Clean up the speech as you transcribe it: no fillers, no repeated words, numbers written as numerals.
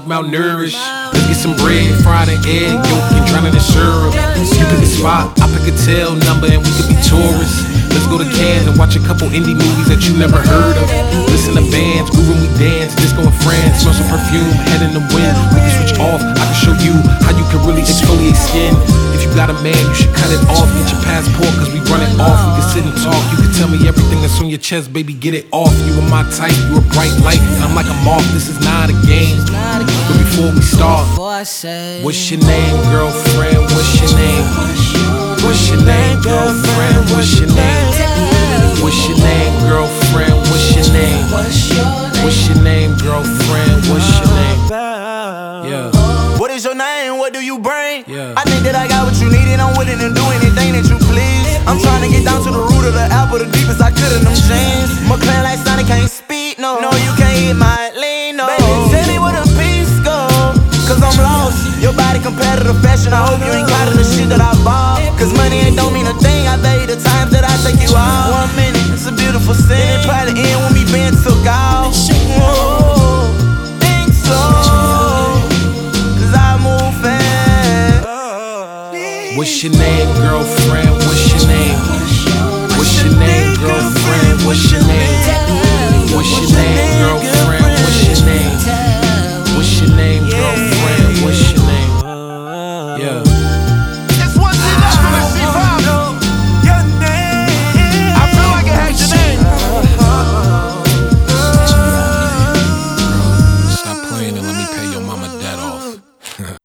malnourished. Let's get some bread, fried an egg, yolk, and drown it in syrup. You pick a spot, I pick a tail number, and we could be tourists. Let's go to Cannes and watch a couple indie movies that you never heard of. Listen to bands, groove when we dance, disco in France, smell some perfume, head in the wind. We can switch off, I can show you how you can really exfoliate skin. If you got a man, you should cut it off. Get your passport, cause we run it off. We can sit and talk, you can tell me everything that's on your chest, baby, get it off. You are my type, you a bright light, and I'm like a moth, this is not a game. But before we start, what's your name, girlfriend, what's your name? What's your name, girlfriend, what's your name? What's your name, girlfriend, what's your name? What's your name, girlfriend, what's your name? Yeah. What is your name, what do you bring? Yeah. I think that I got what you need and I'm willing to do anything that you please. I'm trying to get down to the root of the apple, the deepest I could in them jeans. McLaren like Sonic can't speak, no. No, you can't hit my lean, no. Baby, tell me where the peace go, cause I'm lost. Your body competitive fashion, I hope you ain't caught in the shit that I bought. Cause money ain't don't mean a thing, I bet you the times that I take you out. 1 minute, it's a beautiful scene, it probably end when me being took out. Whoa, think so, cause I move fast. What's your name, girlfriend, what's your name? What's your name, girlfriend, what's your name? What's your name, girlfriend, what's your name? What's your name, girlfriend, what's your name? Yeah. It's one thing I wanna see from your name. I feel like it has your name. Stop playing and let me pay your mama debt off.